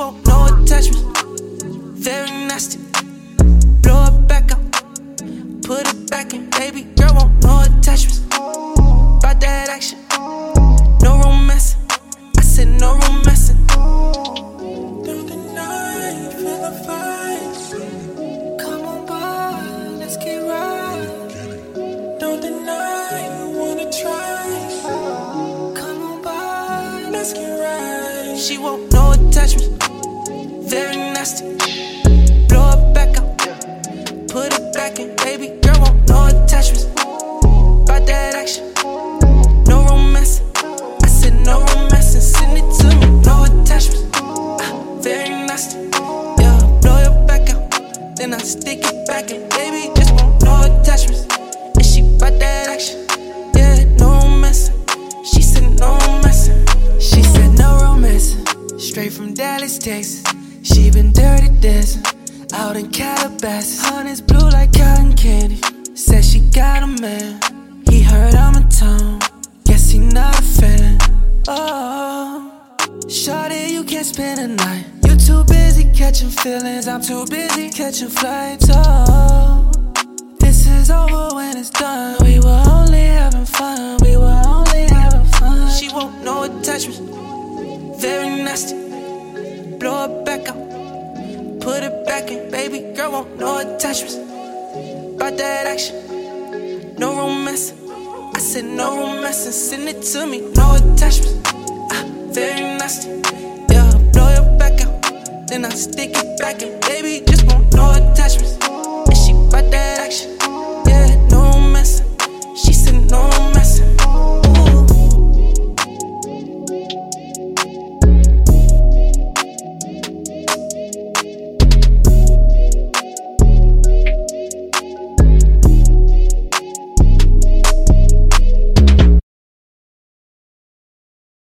want no attachments. Very nasty. Blow it back out. Put it back in. Baby girl want no attachments. About that action. No romancing. I said no romancing. Don't deny, feel the vibes. Come on by, let's get right. Don't deny, you wanna try. Come on by, let's get right. She want no attachments. Very nasty. Blow it back out. Put it back in. Baby girl want no attachments. About that action. No romancing. I said no romancing. Send it to me. No attachments. Very nasty. Yeah, blow it back out. Then I stick it back in. Baby just want no attachments. And she bout that action. Yeah, no romancing. She said no romancing. She said no romancing. Straight from Dallas, Texas. She been dirty dancing out in Calabasas. Honey's blue like cotton candy. Said she got a man. He heard I'm a tone. Guess he not a fan. Oh, shawty, you can't spend a night. You too busy catching feelings. I'm too busy catching flights. Oh, this is over when it's done. We were only having fun. We were only having fun. She won't no attachments. Very nasty. Blow it back out. Put it back in. Baby girl want no attachments. About that action. No romancing. I said no romancing. Send it to me. No attachments. Very nasty. Yeah, blow it back out. Then I stick it back in. Baby just want no attachments. And she bout that action.